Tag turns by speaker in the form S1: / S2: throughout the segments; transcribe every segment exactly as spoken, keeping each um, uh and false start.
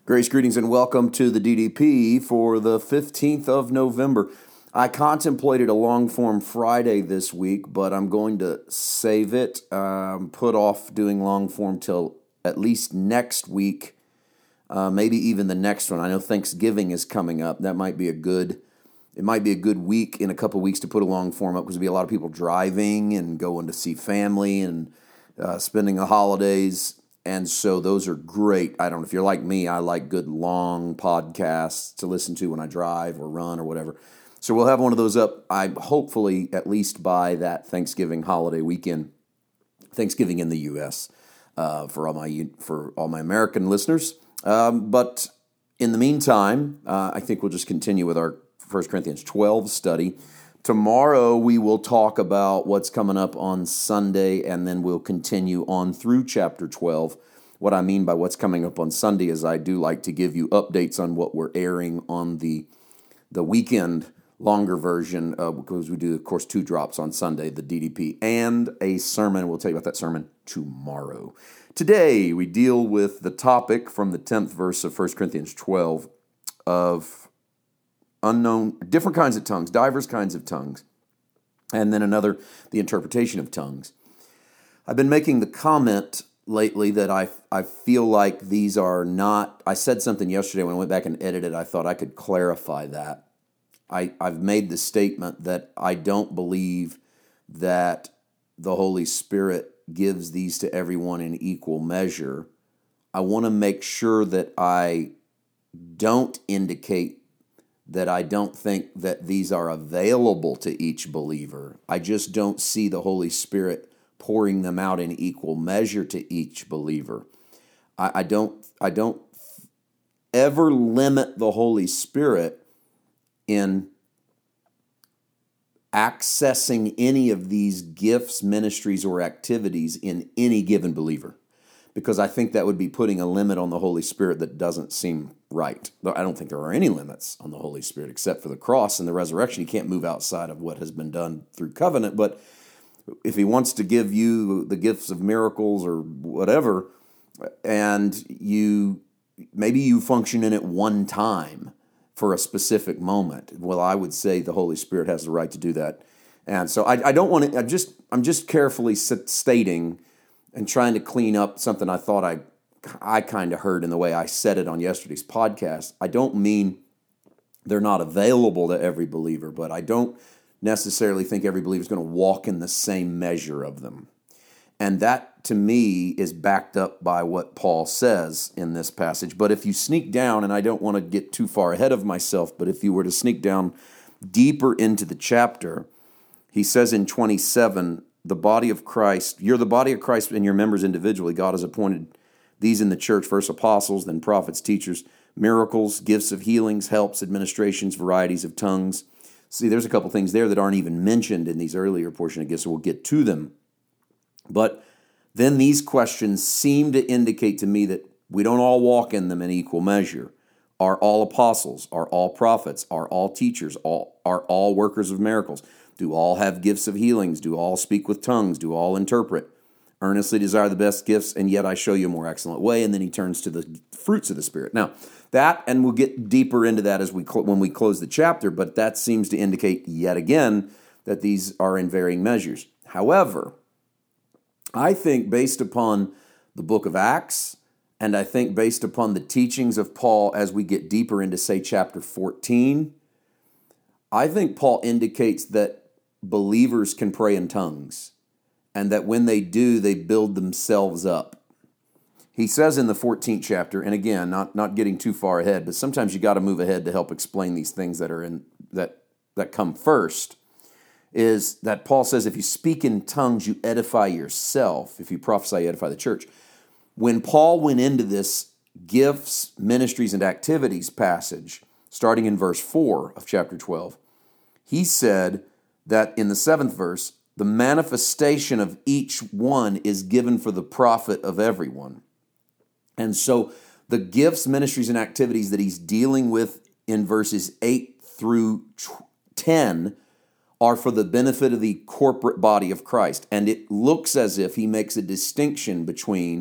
S1: Grace, greetings, and welcome to the D D P for the fifteenth of November. I contemplated a long-form Friday this week, but I'm going to save it, um, put off doing long-form till at least next week, uh, maybe even the next one. I know Thanksgiving is coming up. That might be a good, it might be a good week in a couple of weeks to put a long-form up because there'll be a lot of people driving and going to see family and uh, spending the holidays. And so those are great. I don't know if you're like me, I like good long podcasts to listen to when I drive or run or whatever. So we'll have one of those up, I hopefully at least by that Thanksgiving holiday weekend, Thanksgiving in the U S uh, for all my for all my American listeners. Um, but in the meantime, uh, I think we'll just continue with our First Corinthians twelve study. Tomorrow we will talk about what's coming up on Sunday, and then we'll continue on through chapter twelve. What I mean by what's coming up on Sunday is I do like to give you updates on what we're airing on the the weekend longer version, uh, because we do, of course, two drops on Sunday, the D D P, and a sermon. We'll tell you about that sermon tomorrow. Today we deal with the topic from the tenth verse of First Corinthians twelve of unknown, different kinds of tongues, diverse kinds of tongues, and then another, the interpretation of tongues. I've been making the comment lately that I I feel like these are not, I said something yesterday when I went back and edited, I thought I could clarify that. I, I've made the statement that I don't believe that the Holy Spirit gives these to everyone in equal measure. I want to make sure that I don't indicate that I don't think that these are available to each believer. I just don't see the Holy Spirit pouring them out in equal measure to each believer. I, I don't I don't ever limit the Holy Spirit in accessing any of these gifts, ministries, or activities in any given believer, because I think that would be putting a limit on the Holy Spirit that doesn't seem right. I don't think there are any limits on the Holy Spirit except for the cross and the resurrection. He can't move outside of what has been done through covenant, but if he wants to give you the gifts of miracles or whatever, and you maybe you function in it one time for a specific moment, well, I would say the Holy Spirit has the right to do that. And so I, I don't want to, I just, I'm just carefully stating and trying to clean up something I thought I I kind of heard in the way I said it on yesterday's podcast. I don't mean they're not available to every believer, but I don't necessarily think every believer is going to walk in the same measure of them. And that, to me, is backed up by what Paul says in this passage. But if you sneak down, and I don't want to get too far ahead of myself, but if you were to sneak down deeper into the chapter, he says in twenty-seven, the body of Christ, you're the body of Christ and your members individually. God has appointed these in the church, first apostles, then prophets, teachers, miracles, gifts of healings, helps, administrations, varieties of tongues. See, there's a couple things there that aren't even mentioned in these earlier portion of gifts, so we'll get to them. But then these questions seem to indicate to me that we don't all walk in them in equal measure. Are all apostles? Are all prophets? Are all teachers? All, are all workers of miracles? Do all have gifts of healings? Do all speak with tongues? Do all interpret? Earnestly desire the best gifts, and yet I show you a more excellent way. And then he turns to the fruits of the Spirit. Now, that, and we'll get deeper into that as we cl- when we close the chapter, but that seems to indicate yet again that these are in varying measures. However, I think based upon the book of Acts, and I think based upon the teachings of Paul as we get deeper into, say, chapter fourteen, I think Paul indicates that believers can pray in tongues, and that when they do, they build themselves up. He says in the fourteenth chapter, and again, not, not getting too far ahead, but sometimes you got to move ahead to help explain these things that are in that that come first, is that Paul says if you speak in tongues, you edify yourself. If you prophesy, you edify the church. When Paul went into this gifts, ministries, and activities passage, starting in verse four of chapter twelve, he said that in the seventh verse, the manifestation of each one is given for the profit of everyone. And so the gifts, ministries, and activities that he's dealing with in verses eight through ten are for the benefit of the corporate body of Christ. And it looks as if he makes a distinction between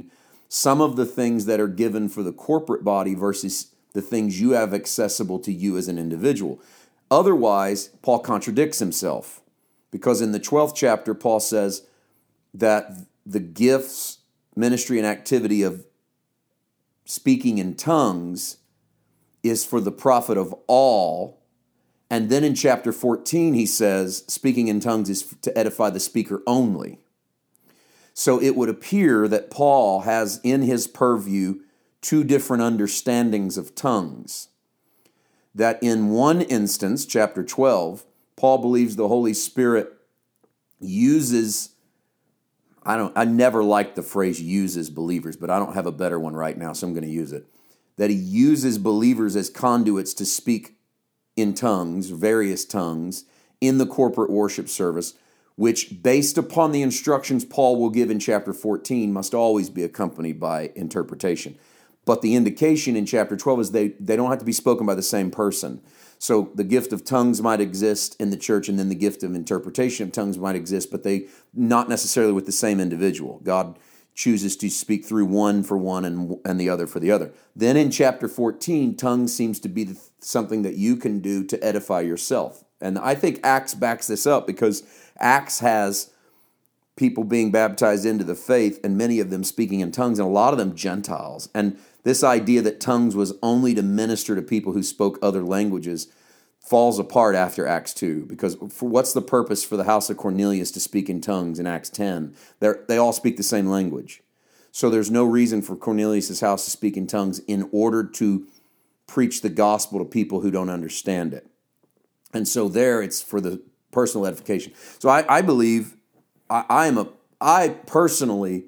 S1: some of the things that are given for the corporate body versus the things you have accessible to you as an individual. Otherwise, Paul contradicts himself, because in the twelfth chapter, Paul says that the gifts, ministry, and activity of speaking in tongues is for the profit of all. And then in chapter fourteen, he says speaking in tongues is to edify the speaker only. So it would appear that Paul has in his purview two different understandings of tongues. That in one instance, chapter twelve, Paul believes the Holy Spirit uses, I don't, I never liked the phrase uses believers, but I don't have a better one right now, so I'm going to use it. That he uses believers as conduits to speak in tongues, various tongues, in the corporate worship service, which, based upon the instructions Paul will give in chapter fourteen, must always be accompanied by interpretation. But the indication in chapter twelve is they, they don't have to be spoken by the same person. So the gift of tongues might exist in the church, and then the gift of interpretation of tongues might exist, but they not necessarily with the same individual. God chooses to speak through one for one and, and the other for the other. Then in chapter fourteen, tongues seems to be something that you can do to edify yourself. And I think Acts backs this up, because Acts has people being baptized into the faith, and many of them speaking in tongues, and a lot of them Gentiles. And this idea that tongues was only to minister to people who spoke other languages falls apart after Acts two, because for what's the purpose for the house of Cornelius to speak in tongues in Acts ten? They're, they all speak the same language. So there's no reason for Cornelius' house to speak in tongues in order to preach the gospel to people who don't understand it. And so there it's for the personal edification. So I, I believe, I, I am a, I personally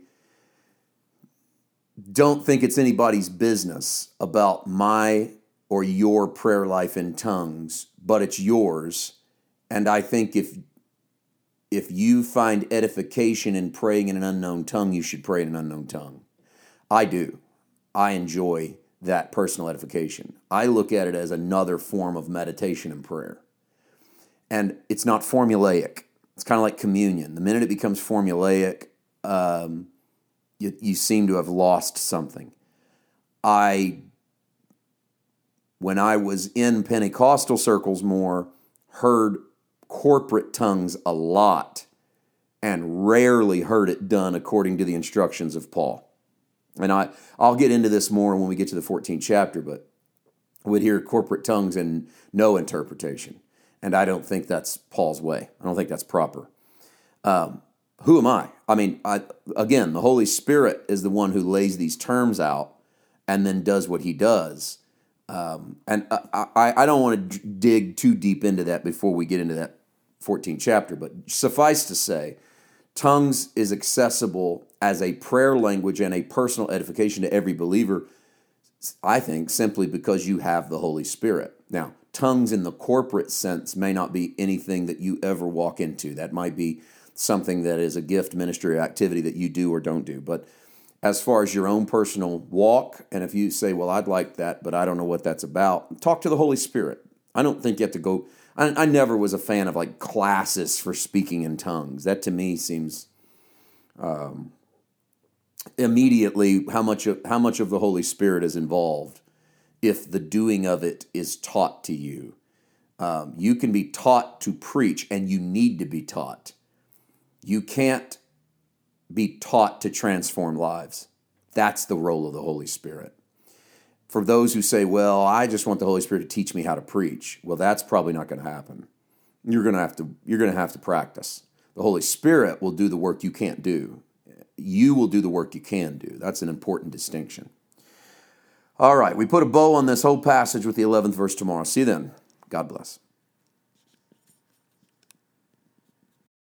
S1: don't think it's anybody's business about my or your prayer life in tongues, but it's yours. And I think if if you find edification in praying in an unknown tongue, you should pray in an unknown tongue. I do. I enjoy that personal edification. I look at it as another form of meditation and prayer. And it's not formulaic. It's kind of like communion. The minute it becomes formulaic, um, you, you seem to have lost something. I, when I was in Pentecostal circles more, heard corporate tongues a lot and rarely heard it done according to the instructions of Paul. And I, I'll get into this more when we get to the fourteenth chapter, but I would hear corporate tongues and no interpretation. And I don't think that's Paul's way. I don't think that's proper. Um, who am I? I mean, I, again, the Holy Spirit is the one who lays these terms out and then does what he does. Um, and I, I, I don't want to dig too deep into that before we get into that fourteenth chapter, but suffice to say, tongues is accessible as a prayer language and a personal edification to every believer, I think, simply because you have the Holy Spirit. Now, tongues in the corporate sense may not be anything that you ever walk into. That might be something that is a gift, ministry, or activity that you do or don't do. But as far as your own personal walk, and if you say, well, I'd like that, but I don't know what that's about, talk to the Holy Spirit. I don't think you have to go, I, I never was a fan of like classes for speaking in tongues. That to me seems um, immediately how much of, how much of the Holy Spirit is involved if the doing of it is taught to you. Um, you can be taught to preach, and you need to be taught. You can't be taught to transform lives. That's the role of the Holy Spirit. For those who say, well, I just want the Holy Spirit to teach me how to preach, well, that's probably not going to happen. You're going to have to, you're going to have to practice. The Holy Spirit will do the work you can't do. You will do the work you can do. That's an important distinction. All right, we put a bow on this whole passage with the eleventh verse tomorrow. See you then. God bless.